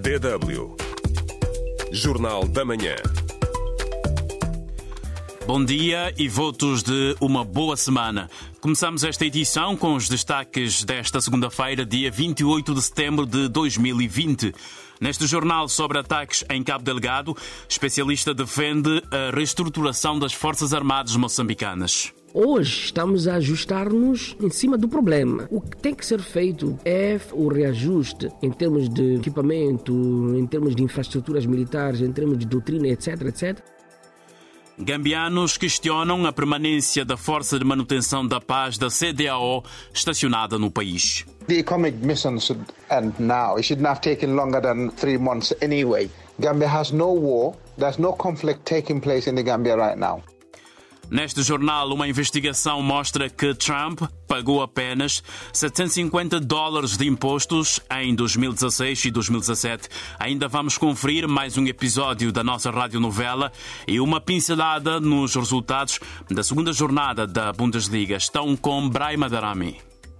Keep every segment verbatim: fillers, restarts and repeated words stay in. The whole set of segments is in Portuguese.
D W Jornal da Manhã. Bom dia e votos de uma boa semana. Começamos esta edição com os destaques desta segunda-feira, dia vinte e oito de setembro de dois mil e vinte. Neste jornal sobre ataques em Cabo Delgado, especialista defende a reestruturação das Forças Armadas moçambicanas. Hoje estamos a ajustar-nos em cima do problema. O que tem que ser feito é o reajuste em termos de equipamento, em termos de infraestruturas militares, em termos de doutrina, etc, etcétera. Gambianos questionam a permanência da Força de Manutenção da Paz da C D A O estacionada no país. The economic mission should end now. It shouldn't have taken longer than three months anyway. Gambia has no war. There's no conflict taking place in the Gambia right now. Neste jornal, uma investigação mostra que Trump pagou apenas setecentos e cinquenta dólares de impostos em dois mil e dezasseis e dois mil e dezassete. Ainda vamos conferir mais um episódio da nossa radionovela e uma pincelada nos resultados da segunda jornada da Bundesliga. Estão com Brahima Darami.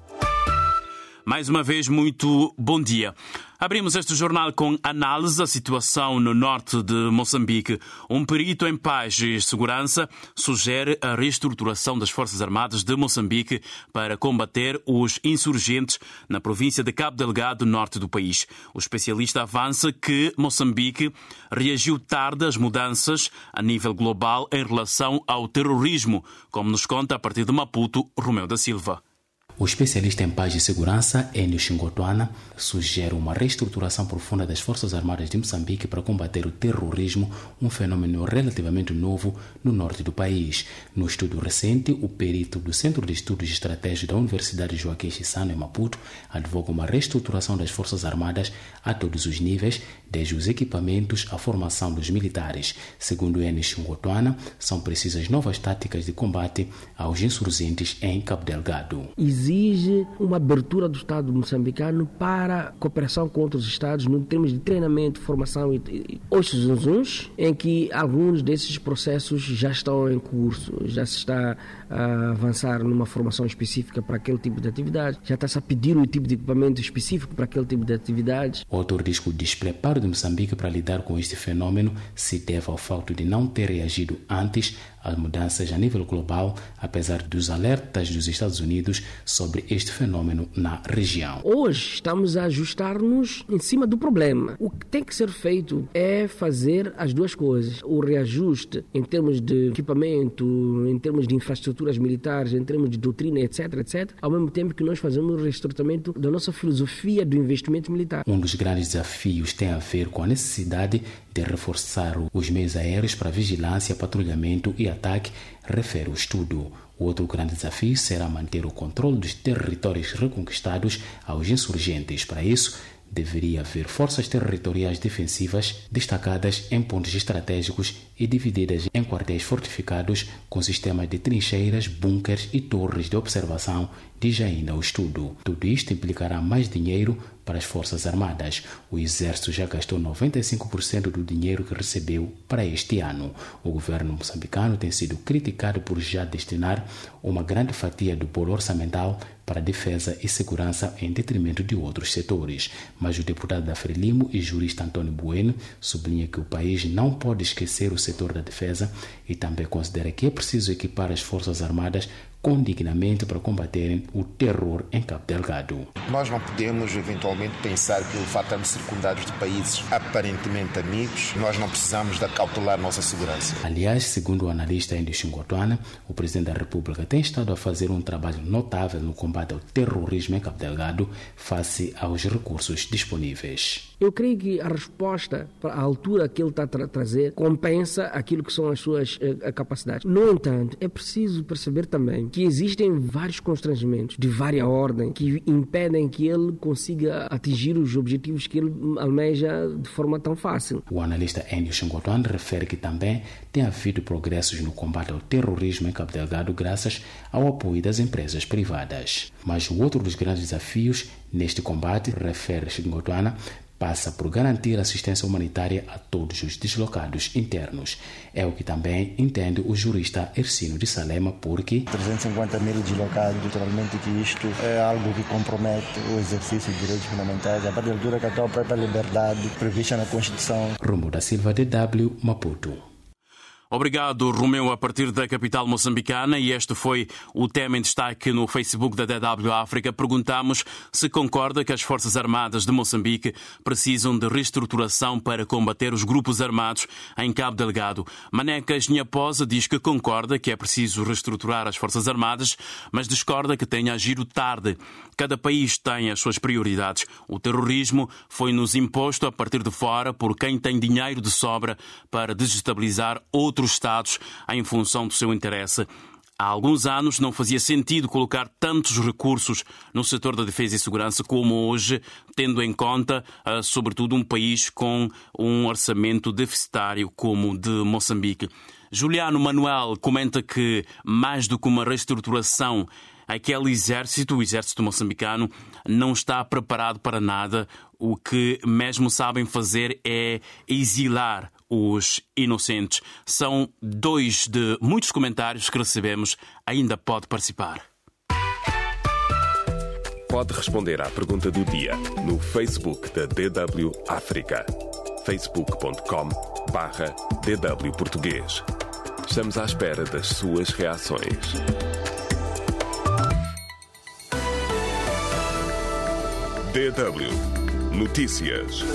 Mais uma vez, muito bom dia. Abrimos este jornal com análise da situação no norte de Moçambique. Um perito em paz e segurança sugere a reestruturação das Forças Armadas de Moçambique para combater os insurgentes na província de Cabo Delgado, norte do país. O especialista avança que Moçambique reagiu tarde às mudanças a nível global em relação ao terrorismo, como nos conta a partir de Maputo, Romeu da Silva. O especialista em paz e segurança, Enio Xingotuana, sugere uma reestruturação profunda das Forças Armadas de Moçambique para combater o terrorismo, um fenômeno relativamente novo no norte do país. No estudo recente, o perito do Centro de Estudos e Estratégia da Universidade Joaquim Chissano, em Maputo, advoga uma reestruturação das Forças Armadas a todos os níveis, desde os equipamentos à formação dos militares. Segundo Enio Xingotuana, são precisas novas táticas de combate aos insurgentes em Cabo Delgado. Exige uma abertura do Estado moçambicano para a cooperação com outros Estados no termos de treinamento, formação e, e os zunzuns, em que alguns desses processos já estão em curso, já se está a avançar numa formação específica para aquele tipo de atividade, já está-se a pedir o tipo de equipamento específico para aquele tipo de atividades. O autor diz que o despreparo de Moçambique para lidar com este fenômeno se deve ao fato de não ter reagido antes às mudanças a nível global, apesar dos alertas dos Estados Unidos sobre este fenômeno na região. Hoje estamos a ajustar-nos em cima do problema. O que tem que ser feito é fazer as duas coisas. O reajuste em termos de equipamento, em termos de infraestruturas militares, em termos de doutrina, etc, etcétera, ao mesmo tempo que nós fazemos o reestruturamento da nossa filosofia do investimento militar. Um dos grandes desafios tem a ver com a necessidade de reforçar os meios aéreos para vigilância, patrulhamento e ataque, refere o estudo. O outro grande desafio será manter o controle dos territórios reconquistados aos insurgentes. Para isso, deveria haver forças territoriais defensivas destacadas em pontos estratégicos e divididas em quartéis fortificados com sistemas de trincheiras, bunkers e torres de observação, diz ainda o estudo. Tudo isto implicará mais dinheiro para as Forças Armadas. O Exército já gastou noventa e cinco por cento do dinheiro que recebeu para este ano. O governo moçambicano tem sido criticado por já destinar uma grande fatia do bolo orçamental para defesa e segurança em detrimento de outros setores. Mas o deputado da Frelimo e jurista Antônio Bueno sublinha que o país não pode esquecer o setor da defesa e também considera que é preciso equipar as Forças Armadas condignamente para combaterem o terror em Cabo Delgado. Nós não podemos eventualmente pensar que o fato de estarmos circundados de países aparentemente amigos, nós não precisamos de acautelar nossa segurança. Aliás, segundo o analista Enio Xingotuana, o Presidente da República tem estado a fazer um trabalho notável no combate ao terrorismo em Cabo Delgado face aos recursos disponíveis. Eu creio que a resposta para a altura que ele está a tra- trazer compensa aquilo que são as suas eh, capacidades. No entanto, é preciso perceber também que existem vários constrangimentos de vária ordem que impedem que ele consiga atingir os objetivos que ele almeja de forma tão fácil. O analista Enio Xingotuana refere que também tem havido progressos no combate ao terrorismo em Cabo Delgado graças ao apoio das empresas privadas. Mas o outro dos grandes desafios neste combate, refere Xingotuana, passa por garantir assistência humanitária a todos os deslocados internos. É o que também entende o jurista Ercino de Salema, porque trezentos e cinquenta mil deslocados, naturalmente que isto é algo que compromete o exercício de direitos fundamentais, a partir da altura que a tua própria liberdade prevista na Constituição. Romo da Silva, D W, Maputo. Obrigado, Romeu, a partir da capital moçambicana, e este foi o tema em destaque no Facebook da D W África. Perguntamos se concorda que as Forças Armadas de Moçambique precisam de reestruturação para combater os grupos armados em Cabo Delgado. Manecas Nhaposa diz que concorda que é preciso reestruturar as Forças Armadas, mas discorda que tenha agido tarde. Cada país tem as suas prioridades. O terrorismo foi-nos imposto a partir de fora por quem tem dinheiro de sobra para desestabilizar outros Estados em função do seu interesse. Há alguns anos não fazia sentido colocar tantos recursos no setor da defesa e segurança como hoje, tendo em conta, uh, sobretudo, um país com um orçamento deficitário como o de Moçambique. Juliano Manuel comenta que, mais do que uma reestruturação, aquele exército, o exército moçambicano, não está preparado para nada. O que mesmo sabem fazer é exilar os inocentes. São dois de muitos comentários que recebemos. Ainda pode participar. Pode responder à pergunta do dia no Facebook da D W África. facebook ponto com barra D W Português. Estamos à espera das suas reações. D W Notícias.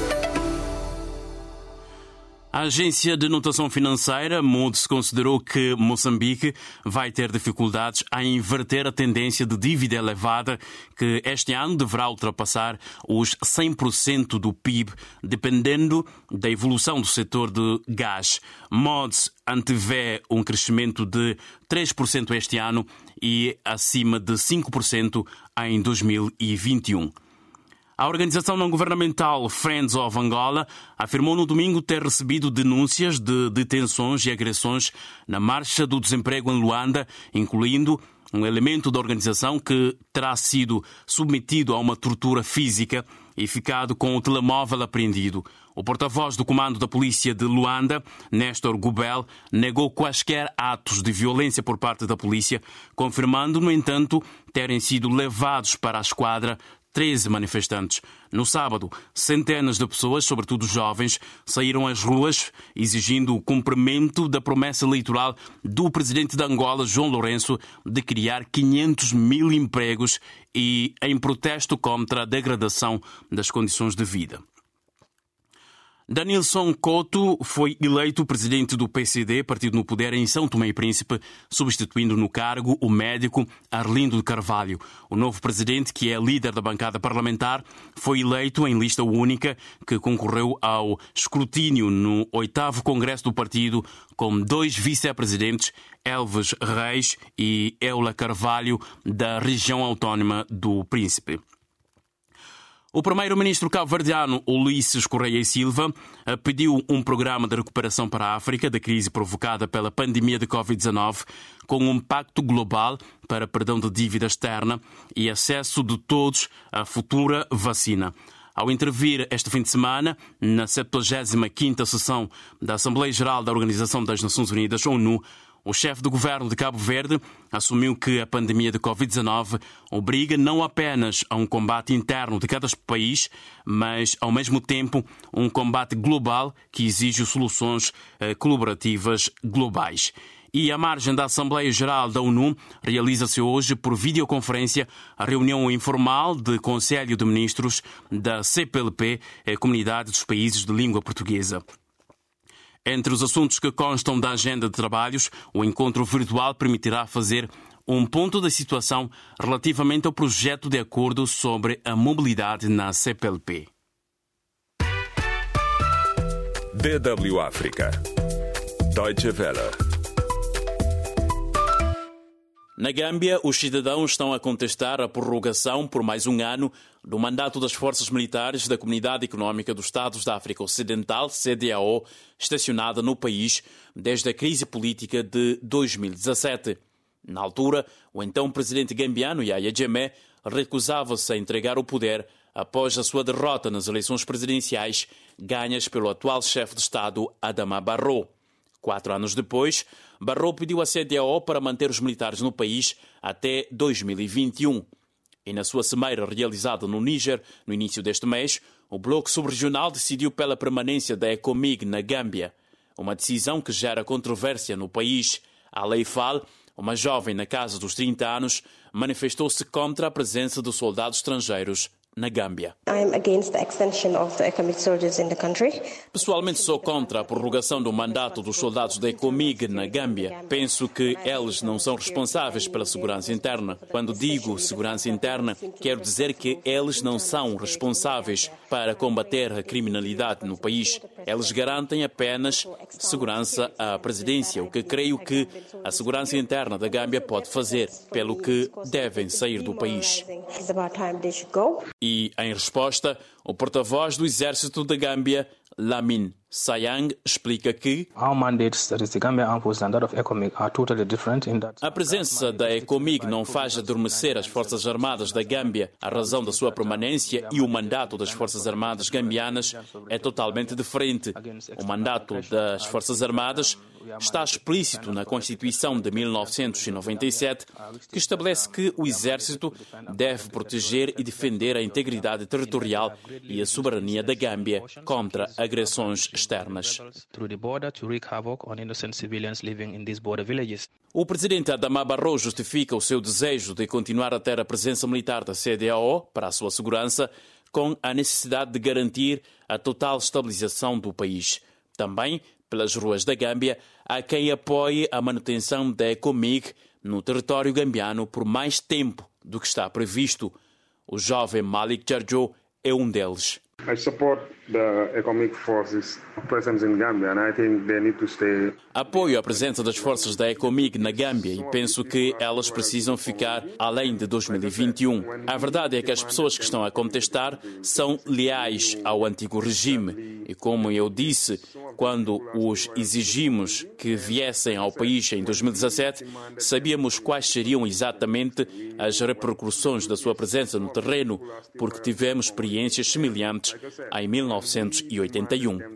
A agência de notação financeira Moody's considerou que Moçambique vai ter dificuldades em inverter a tendência de dívida elevada, que este ano deverá ultrapassar os cem por cento do P I B, dependendo da evolução do setor de gás. Moody's antevê um crescimento de três por cento este ano e acima de cinco por cento em dois mil e vinte e um. A organização não-governamental Friends of Angola afirmou no domingo ter recebido denúncias de detenções e agressões na marcha do desemprego em Luanda, incluindo um elemento da organização que terá sido submetido a uma tortura física e ficado com o telemóvel apreendido. O porta-voz do comando da polícia de Luanda, Néstor Gubel, negou quaisquer atos de violência por parte da polícia, confirmando, no entanto, terem sido levados para a esquadra treze manifestantes. No sábado, centenas de pessoas, sobretudo jovens, saíram às ruas exigindo o cumprimento da promessa eleitoral do presidente de Angola, João Lourenço, de criar quinhentos mil empregos e em protesto contra a degradação das condições de vida. Danilson Couto foi eleito presidente do P C D, partido no poder, em São Tomé e Príncipe, substituindo no cargo o médico Arlindo de Carvalho. O novo presidente, que é líder da bancada parlamentar, foi eleito em lista única, que concorreu ao escrutínio no oitavo congresso do partido, com dois vice-presidentes, Elves Reis e Eula Carvalho, da região autónoma do Príncipe. O primeiro-ministro cabo-verdiano, Ulisses Correia e Silva, pediu um programa de recuperação para a África da crise provocada pela pandemia de covid dezenove, com um pacto global para perdão de dívida externa e acesso de todos à futura vacina. Ao intervir este fim de semana, na setenta e quinta sessão da Assembleia Geral da Organização das Nações Unidas, ONU, o chefe do governo de Cabo Verde assumiu que a pandemia de covid dezenove obriga não apenas a um combate interno de cada país, mas, ao mesmo tempo, um combate global que exige soluções eh, colaborativas globais. E à margem da Assembleia Geral da ONU, realiza-se hoje por videoconferência a reunião informal de Conselho de Ministros da C P L P, a Comunidade dos Países de Língua Portuguesa. Entre os assuntos que constam da agenda de trabalhos, o encontro virtual permitirá fazer um ponto da situação relativamente ao projeto de acordo sobre a mobilidade na C P L P. D W África. Deutsche Welle. Na Gâmbia, os cidadãos estão a contestar a prorrogação por mais um ano do mandato das forças militares da Comunidade Económica dos Estados da África Ocidental, C D A O, estacionada no país desde a crise política de dois mil e dezassete. Na altura, o então presidente gambiano, Yahya Jammeh, recusava-se a entregar o poder após a sua derrota nas eleições presidenciais ganhas pelo atual chefe de Estado, Adama Barrow. Quatro anos depois, Barrow pediu à C D A O para manter os militares no país até dois mil e vinte e um. E na sua cimeira realizada no Níger, no início deste mês, o bloco subregional decidiu pela permanência da ECOMIG na Gâmbia, uma decisão que gera controvérsia no país. A Lei Fall, uma jovem na casa dos trinta anos, manifestou-se contra a presença de soldados estrangeiros na Gâmbia. I'm against the extension of the ECOMIG soldiers in the country. Pessoalmente sou contra a prorrogação do mandato dos soldados da ECOMIG na Gâmbia. Penso que eles não são responsáveis pela segurança interna. Quando digo segurança interna, quero dizer que eles não são responsáveis para combater a criminalidade no país. Eles garantem apenas segurança à presidência, o que creio que a segurança interna da Gâmbia pode fazer, pelo que devem sair do país. E, em resposta, o porta-voz do Exército da Gâmbia, Lamin Sayang, explica que a presença da ECOMIG não faz adormecer as Forças Armadas da Gâmbia. A razão da sua permanência e o mandato das Forças Armadas gambianas é totalmente diferente. O mandato das Forças Armadas está explícito na Constituição de mil novecentos e noventa e sete, que estabelece que o Exército deve proteger e defender a integridade territorial e a soberania da Gâmbia contra agressões externas. O presidente Adama Barrow justifica o seu desejo de continuar a ter a presença militar da C D A O para a sua segurança com a necessidade de garantir a total estabilização do país. Também, pelas ruas da Gâmbia, há quem apoie a manutenção da ECOMIG no território gambiano por mais tempo do que está previsto. O jovem Malik Jarjo é um deles. I support the ECOMIG forces presence in Gambia and I think they need to stay. Apoio a presença das forças da ECOMIG na Gâmbia e penso que elas precisam ficar além de dois mil e vinte e um. A verdade é que as pessoas que estão a contestar são leais ao antigo regime e, como eu disse, quando os exigimos que viessem ao país em dois mil e dezassete, sabíamos quais seriam exatamente as repercussões da sua presença no terreno, porque tivemos experiências semelhantes em mil novecentos e oitenta e um.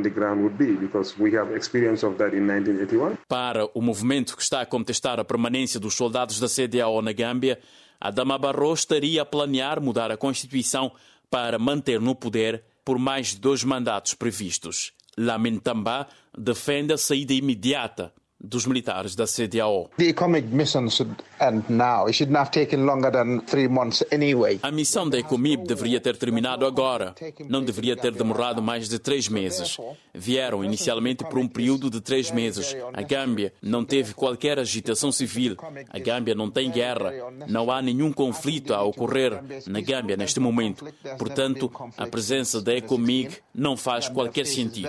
Para o movimento que está a contestar a permanência dos soldados da C D A O na Gâmbia, Adama Barrow estaria a planear mudar a Constituição para manter no poder por mais de dois mandatos previstos. Lamin Tamba defende a saída imediata dos militares da C D A O. The ECOMIG mission should end now. It should not have taken longer than three months anyway. A missão da ECOMIG deveria ter terminado agora. Não deveria ter demorado mais de três meses. Vieram inicialmente por um período de três meses. A Gâmbia não teve qualquer agitação civil. A Gâmbia não tem guerra. Não há nenhum conflito a ocorrer na Gâmbia neste momento. Portanto, a presença da ECOMIG não faz qualquer sentido.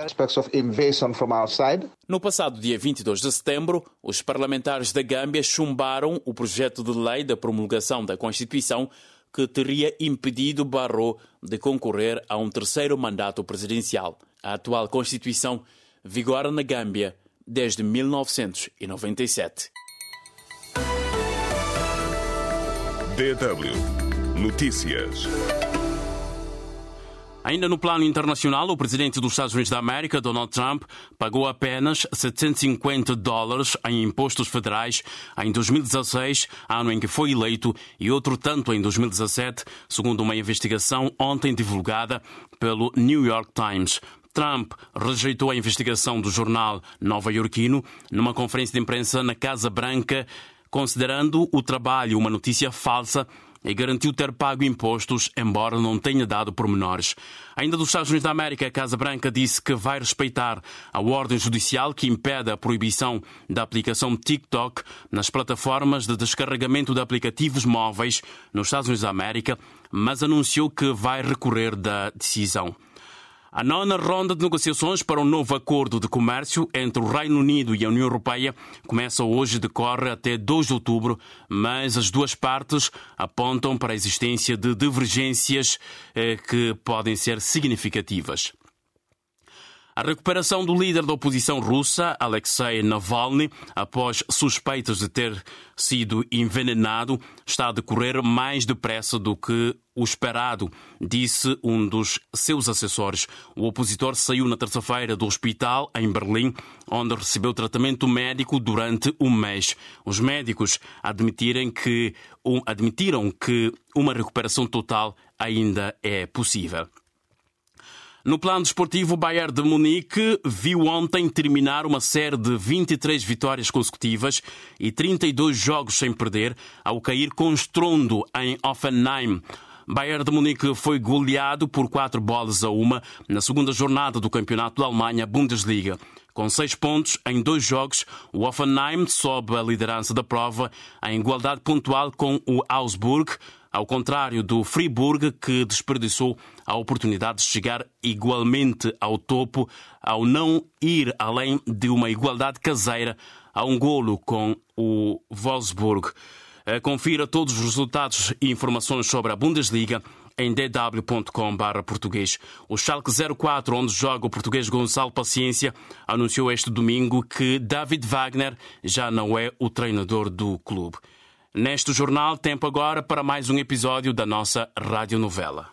No passado dia vinte e dois de setembro, os parlamentares da Gâmbia chumbaram o projeto de lei da promulgação da Constituição que teria impedido Barrow de concorrer a um terceiro mandato presidencial. A atual Constituição vigora na Gâmbia desde mil novecentos e noventa e sete. D W Notícias. Ainda no plano internacional, o presidente dos Estados Unidos da América, Donald Trump, pagou apenas setecentos e cinquenta dólares em impostos federais em dois mil e dezasseis, ano em que foi eleito, e outro tanto em dois mil e dezassete, segundo uma investigação ontem divulgada pelo New York Times. Trump rejeitou a investigação do jornal nova-iorquino numa conferência de imprensa na Casa Branca, considerando o trabalho uma notícia falsa, e garantiu ter pago impostos, embora não tenha dado pormenores. Ainda dos Estados Unidos da América, a Casa Branca disse que vai respeitar a ordem judicial que impede a proibição da aplicação TikTok nas plataformas de descarregamento de aplicativos móveis nos Estados Unidos da América, mas anunciou que vai recorrer da decisão. A nona ronda de negociações para um novo acordo de comércio entre o Reino Unido e a União Europeia começa hoje e decorre até dois de outubro, mas as duas partes apontam para a existência de divergências eh, que podem ser significativas. A recuperação do líder da oposição russa, Alexei Navalny, após suspeitas de ter sido envenenado, está a decorrer mais depressa do que o esperado, disse um dos seus assessores. O opositor saiu na terça-feira do hospital em Berlim, onde recebeu tratamento médico durante um mês. Os médicos admitiram que, um, admitiram que uma recuperação total ainda é possível. No plano desportivo, o Bayern de Munique viu ontem terminar uma série de vinte e três vitórias consecutivas e trinta e dois jogos sem perder, ao cair com estrondo em Hoffenheim. Bayern de Munique foi goleado por quatro bolas a uma na segunda jornada do campeonato da Alemanha Bundesliga. Com seis pontos em dois jogos, o Hoffenheim sobe a liderança da prova em igualdade pontual com o Augsburg, ao contrário do Friburg, que desperdiçou a oportunidade de chegar igualmente ao topo ao não ir além de uma igualdade caseira a um golo com o Wolfsburg. Confira todos os resultados e informações sobre a Bundesliga em d w ponto com barra português. O Schalke zero quatro, onde joga o português Gonçalo Paciência, anunciou este domingo que David Wagner já não é o treinador do clube. Neste jornal, tempo agora para mais um episódio da nossa radionovela.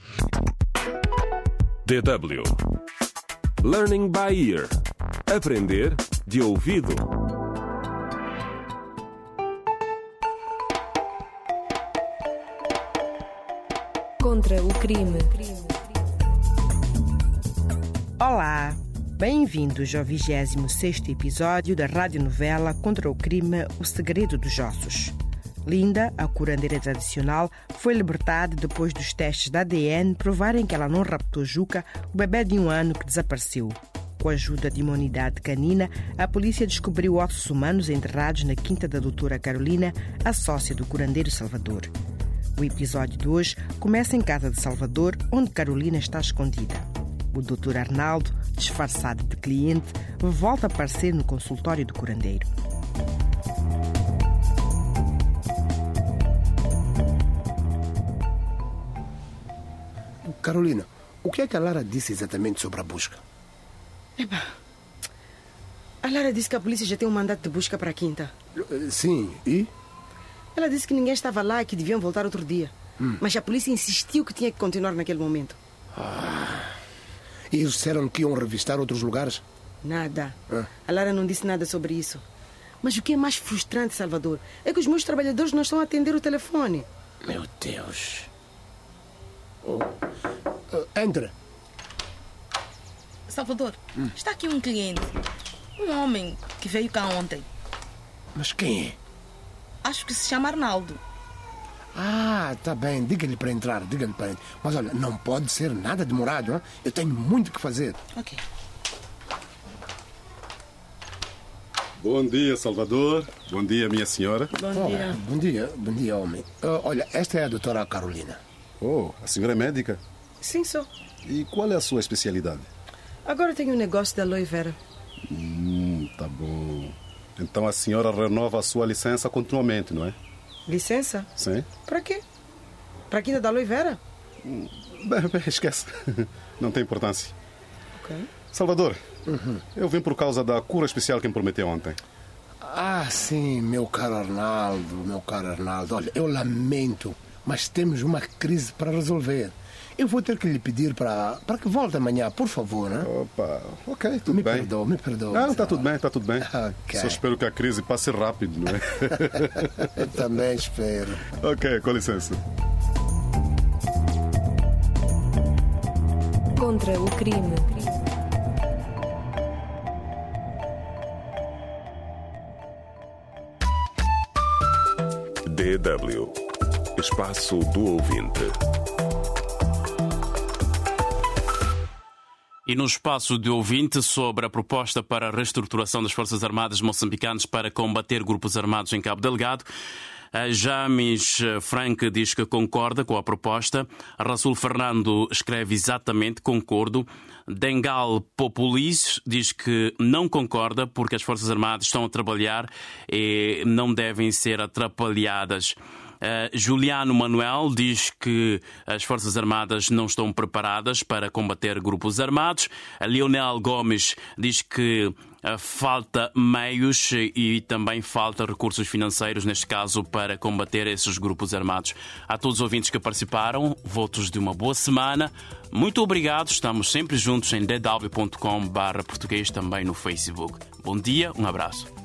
D W Learning by Ear. Aprender de ouvido. Contra o crime. Olá, bem-vindos ao vigésimo sexto episódio da radionovela Contra o crime, O Segredo dos Ossos. Linda, a curandeira tradicional, foi libertada depois dos testes de A D N provarem que ela não raptou Juca, o bebê de um ano que desapareceu. Com a ajuda de uma unidade canina, a polícia descobriu ossos humanos enterrados na quinta da doutora Carolina, a sócia do curandeiro Salvador. O episódio de hoje começa em casa de Salvador, onde Carolina está escondida. O doutor Arnaldo, disfarçado de cliente, volta a aparecer no consultório do curandeiro. Carolina, o que é que a Lara disse exatamente sobre a busca? Epá, a Lara disse que a polícia já tem um mandato de busca para a quinta. Sim, e? Ela disse que ninguém estava lá e que deviam voltar outro dia. Hum. Mas a polícia insistiu que tinha que continuar naquele momento. Ah, e eles disseram que iam revistar outros lugares? Nada. Ah. A Lara não disse nada sobre isso. Mas o que é mais frustrante, Salvador, é que os meus trabalhadores não estão a atender o telefone. Meu Deus. Oh. Uh, entra. Salvador, hum. está aqui um cliente. Um homem que veio cá ontem. Mas quem é? Acho que se chama Arnaldo. Ah, tá bem. Diga-lhe para entrar, diga-lhe para entrar. Mas olha, não pode ser nada demorado, hein? Eu tenho muito que fazer. Ok. Bom dia, Salvador. Bom dia, minha senhora. Bom dia. Oh, bom dia, bom dia, homem. Uh, olha, esta é a doutora Carolina. Oh, a senhora é médica? Sim, sou. E qual é a sua especialidade? Agora tenho um negócio da aloe vera. Hum, tá bom. Então a senhora renova a sua licença continuamente, não é? Licença? Sim. Para quê? Para a quinta da aloe vera? Hum, bem, bem, esquece. Não tem importância. Ok. Salvador, uhum. eu vim por causa da cura especial que me prometeu ontem. Ah, sim, meu caro Arnaldo, meu caro Arnaldo. Olha, eu lamento, mas temos uma crise para resolver. Eu vou ter que lhe pedir para, para que volte amanhã, por favor, né? Opa, ok, tudo me bem. Me perdoa, me perdoa. Não, está tudo bem, está tudo bem. Okay. Só espero que a crise passe rápido, não é? Eu também espero. Ok, com licença. Contra o crime. D W Espaço do Ouvinte. E no espaço de ouvinte sobre a proposta para a reestruturação das Forças Armadas moçambicanas para combater grupos armados em Cabo Delgado, James Frank diz que concorda com a proposta. Rasul Fernando escreve exatamente concordo. Dengal Populis diz que não concorda porque as Forças Armadas estão a trabalhar e não devem ser atrapalhadas. Uh, Juliano Manuel diz que as Forças Armadas não estão preparadas para combater grupos armados. A Leonel Gomes diz que uh, falta meios e também falta recursos financeiros, neste caso, para combater esses grupos armados. A todos os ouvintes que participaram, votos de uma boa semana. Muito obrigado. Estamos sempre juntos em d w ponto com barra português, também no Facebook. Bom dia, um abraço.